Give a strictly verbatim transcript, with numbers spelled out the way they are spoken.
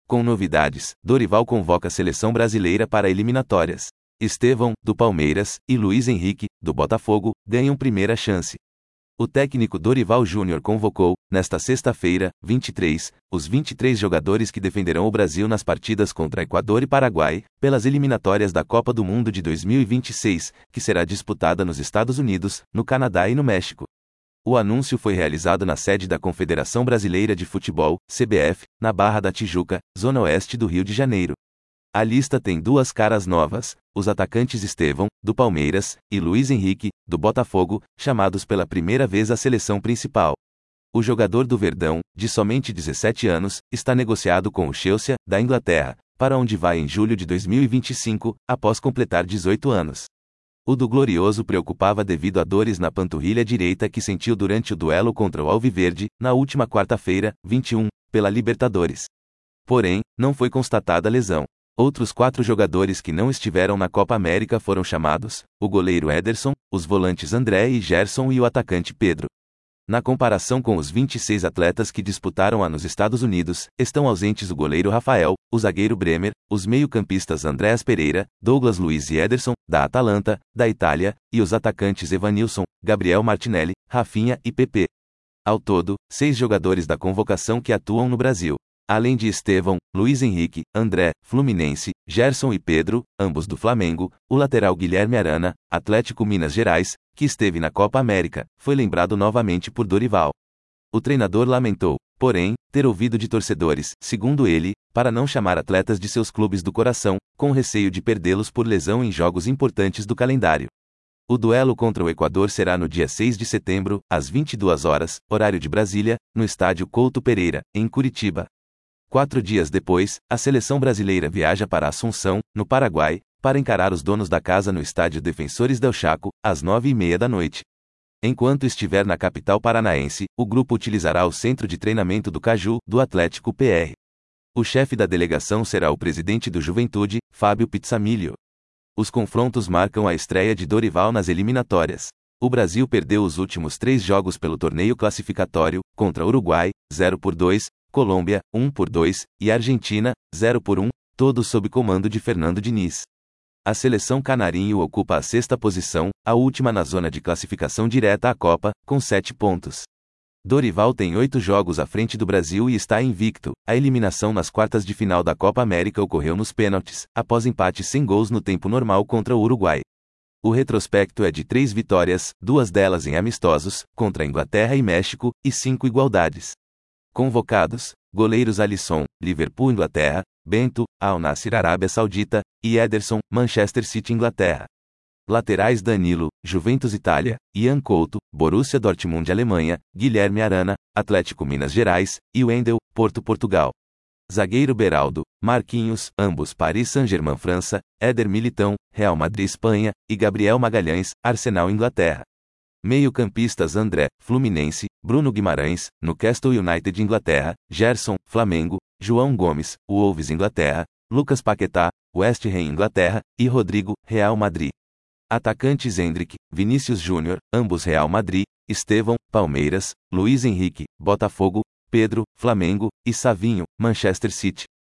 Com novidades, Dorival convoca a seleção brasileira para eliminatórias. Estevão, do Palmeiras, e Luiz Henrique, do Botafogo, ganham primeira chance. O técnico Dorival Júnior convocou, nesta sexta-feira, vinte e três, os vinte e três jogadores que defenderão o Brasil nas partidas contra Equador e Paraguai, pelas eliminatórias da Copa do Mundo de dois mil e vinte e seis, que será disputada nos Estados Unidos, no Canadá e no México. O anúncio foi realizado na sede da Confederação Brasileira de Futebol, C B F, na Barra da Tijuca, zona oeste do Rio de Janeiro. A lista tem duas caras novas, os atacantes Estevão, do Palmeiras, e Luiz Henrique, do Botafogo, chamados pela primeira vez à seleção principal. O jogador do Verdão, de somente dezessete anos, está negociado com o Chelsea, da Inglaterra, para onde vai em julho de dois mil e vinte e cinco, após completar dezoito anos. O do Glorioso preocupava devido a dores na panturrilha direita que sentiu durante o duelo contra o Alviverde, na última quarta-feira, vinte e um, pela Libertadores. Porém, não foi constatada lesão. Outros quatro jogadores que não estiveram na Copa América foram chamados: o goleiro Ederson, os volantes André e Gerson e o atacante Pedro. Na comparação com os vinte e seis atletas que disputaram-a nos Estados Unidos, estão ausentes o goleiro Rafael, o zagueiro Bremer, os meio-campistas Andréas Pereira, Douglas Luiz e Ederson, da Atalanta, da Itália, e os atacantes Evanilson, Gabriel Martinelli, Rafinha e Pepe. Ao todo, seis jogadores da convocação que atuam no Brasil. Além de Estevão, Luiz Henrique, André, Fluminense, Gerson e Pedro, ambos do Flamengo, o lateral Guilherme Arana, Atlético Minas Gerais, que esteve na Copa América, foi lembrado novamente por Dorival. O treinador lamentou, porém, ter ouvido de torcedores, segundo ele, para não chamar atletas de seus clubes do coração, com receio de perdê-los por lesão em jogos importantes do calendário. O duelo contra o Equador será no dia seis de setembro, às vinte e duas horas, horário de Brasília, no estádio Couto Pereira, em Curitiba. Quatro dias depois, a seleção brasileira viaja para Assunção, no Paraguai, para encarar os donos da casa no estádio Defensores del Chaco, às nove e meia da noite. Enquanto estiver na capital paranaense, o grupo utilizará o centro de treinamento do Caju, do Atlético P R. O chefe da delegação será o presidente do Juventude, Fábio Pizzamilio. Os confrontos marcam a estreia de Dorival nas eliminatórias. O Brasil perdeu os últimos três jogos pelo torneio classificatório, contra Uruguai, zero por dois, Colômbia, um por dois, e Argentina, zero por um, todos sob comando de Fernando Diniz. A seleção canarinho ocupa a sexta posição, a última na zona de classificação direta à Copa, com sete pontos. Dorival tem oito jogos à frente do Brasil e está invicto. A eliminação nas quartas de final da Copa América ocorreu nos pênaltis, após empate sem gols no tempo normal contra o Uruguai. O retrospecto é de três vitórias, duas delas em amistosos, contra a Inglaterra e México, e cinco igualdades. Convocados: goleiros Alisson, Liverpool Inglaterra, Bento, Al Nassr Arábia Saudita, e Ederson, Manchester City Inglaterra. Laterais Danilo, Juventus Itália, Ian Couto, Borussia Dortmund Alemanha, Guilherme Arana, Atlético Minas Gerais, e Wendel, Porto Portugal. Zagueiro Beraldo, Marquinhos, ambos Paris Saint-Germain França, Éder Militão, Real Madrid Espanha, e Gabriel Magalhães, Arsenal Inglaterra. Meio-campistas André, Fluminense, Bruno Guimarães, Newcastle United Inglaterra, Gerson, Flamengo, João Gomes, Wolves Inglaterra, Lucas Paquetá, West Ham Inglaterra, e Rodrigo, Real Madrid. Atacantes Endrick, Vinícius Júnior, ambos Real Madrid, Estevão, Palmeiras, Luiz Henrique, Botafogo, Pedro, Flamengo, e Savinho, Manchester City.